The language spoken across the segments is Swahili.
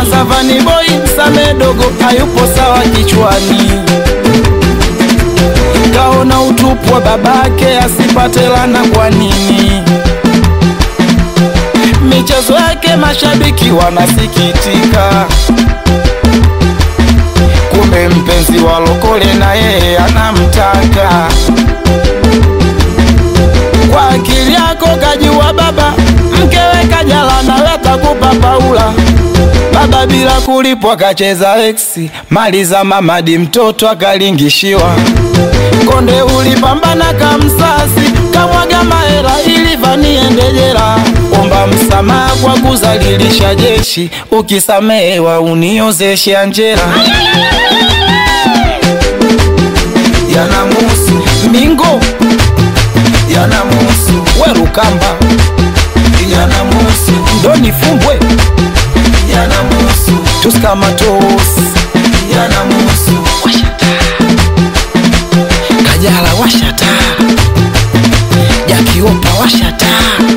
Kwanza Vanny Boy Msame dogo hayupo sawa kichwani, kaona utupu wa babake asipate lana kwa nini. Michezo yake mashabiki wanasikitika, kumbe mpenzi wa lokole na yeye anamtaka. Kwa akili yako kajua baba, mkewe kajala nawe kakupa Paula. Baba bila kulipwa kacheza eksi, mali za mamadi mtoto akalingishiwa. Konde ulipambana kamsasi, kamwaga mahera ili Vanny ende jela. Omba msamaha kwa kuzalilisha jeshi, ukisamehewa uniozeshe Angela. Yanamuhusu Mingo, yanamuhusu Werukamba, yanamuhusu Doni Fumbwe, yanamuhusu Tuska Matos, yanamuhusu Washata, Kajala Washata, Jakiopa Washata,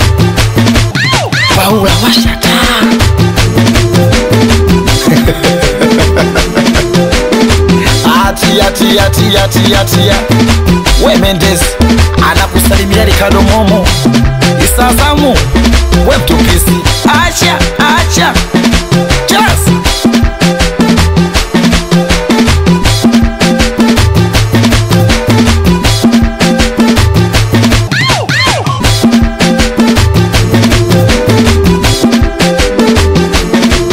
Paula Washata. Atia we Mendes anakusalimia Ricardo Momo Isazamu we mtupisi. Acha